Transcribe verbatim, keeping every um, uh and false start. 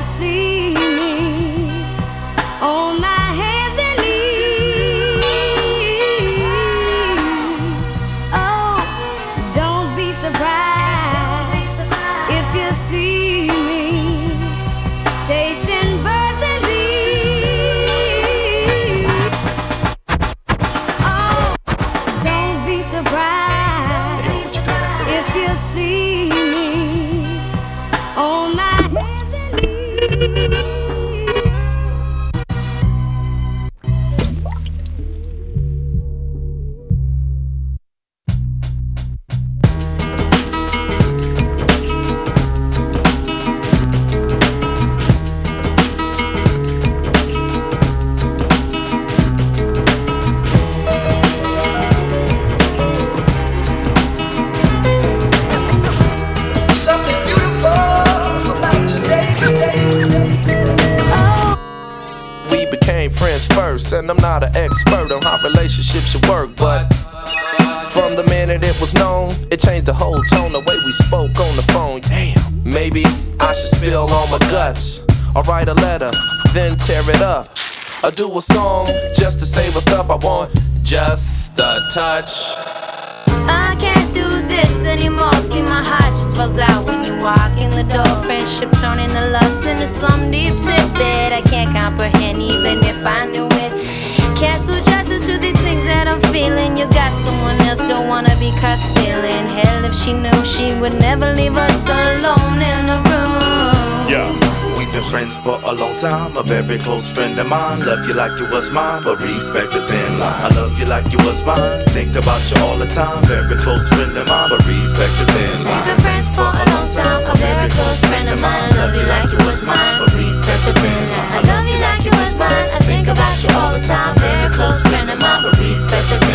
see me on my hands and knees, oh, don't be surprised if you see me chasing birds and bees. Oh, don't be surprised if you see me on my hands and knees. Something beautiful about today, today, today. We became friends first, and I'm not an expert on how relationships should work, but from the minute it was known, it changed the whole tone, the way we spoke on the phone. Damn, maybe I should spill all my guts, or write a letter, then tear it up, or do a song just to say what's up. I want just a touch. I can't do this anymore. See, my heart just falls out when you walk in the door. Friendship turning to lust into some deep tip that I can't comprehend, even if I knew it. Can't do justice to these things that I'm feeling. You got someone else, don't wanna be caught stealing. Hell, if she knew, she would never leave us alone in the room. Yeah. We've been friends for a long time, a very close friend of mine. Love you like you was mine, but respect the thin line. I love you like you was mine, think about you all the time. Very close friend of mine, but respect the thin line. We've been friends for a long time, a very close friend of mine. I love you like you was mine, but respect the thin line. I love you like you was mine, I think about you all the time. Very close friend of mine, but respect the thin line.